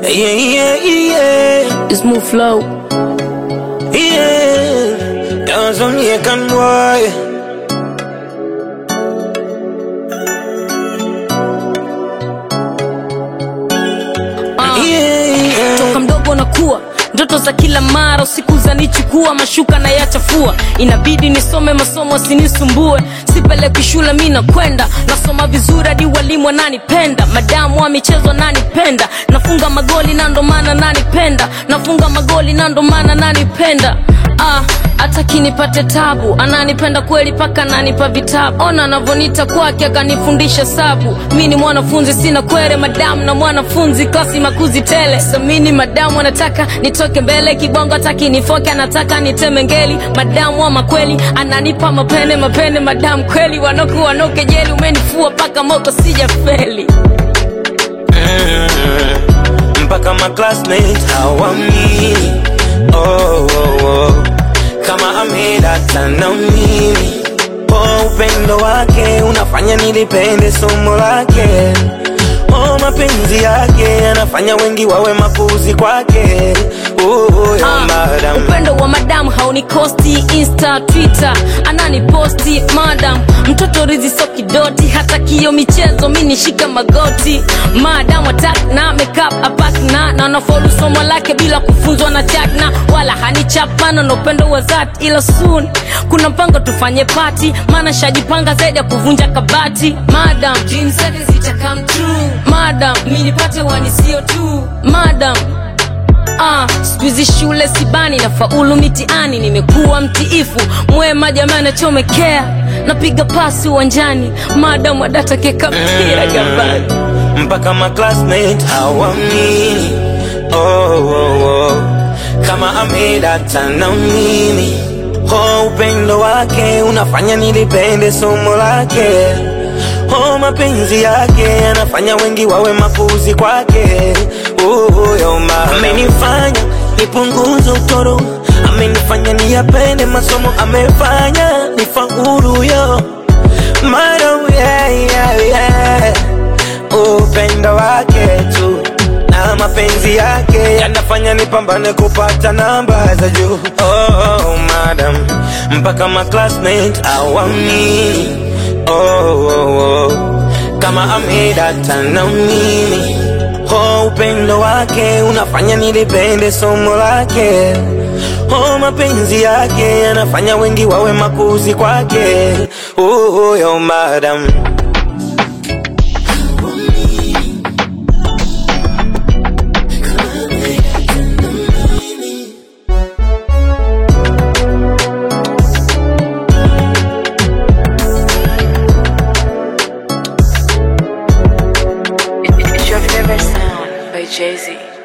Yeah, yeah, yeah. It's Move Flow. Yeah, dans un lien comme moi. Toka mdogo nakuwa ndoto za kila mara, usiku zanichukua, mashuka na yachafua. Inabidi nisome masomo asinisumbue, sipeleki shule mimi nakwenda. Nasoma vizuri hadi walimu wananipenda, madamu wa michezo nanipenda. Nafunga magoli na ndo maana nanipenda, nafunga magoli na ndo maana nanipenda. Hata kinipate tabu, ananipenda kweli paka ananipa vitabu. Ona anavonita kwake akanifundisha sabu. Mimi ni mwanafunzi sina kwere, madamu na mwanafunzi klasi makuzi tele. Samini madamu anataka nitoke mbele, kibongo hataki nifoke, anataka niteme ngeli. Madamu wa makweli ananipa mapene mapene, madamu kweli wanoke jeli. Umenifua paka moko sijafeli. Mpaka my classmates hawamini. Kama amedata na mimi. Upendo wake unafanya nilipende somo lake. Mapenzi yake anafanya wengi wawe mapuzi kwake. Madam. Upendo wa madam haunikosti, Insta, Twitter ananiposti. Madam mtoto rizi so kidoti, hata kiyo michezo mimi nishika magoti. Madam attack na makeup apack na anafollow somo lake bila kufunzwa na chakna. Wala hanichapana na upendo wa zati, ila soon kuna mpango tufanye party, maana shajipanga zaidi ya kuvunja kabati. Madam dreams zake zita come true. Madam mimi nipate wani sio tu. Madam sikuizi shule sibani na faulu mitiani, nimekuwa mtiifu mwema jamani, chomekea napiga pasi uwanjani. Madam adata keka mpira gambani. Mpaka my classmates hawamini. Kama amedata na mimi. Upendo wake unafanya nilipende somo lake. Mapenzi yake anafanya wengi wawe mapuzi kwake. Amenifanya nipunguze utoro, amenifanya niyapende masomo, amefanya nifaulu yo. Madam, yeah. Upendo wake tu na mapenzi yake yanafanya nipambane kupata namba za juu. Madam, mpaka my classmates hawamini. Kama amedata na mimi. Upendo wake unafanya nilipende somo lake. Mapenzi yake yanafanya wengi wawe mapuzi kwake. Madam. It's your favorite sound by Jay-Z.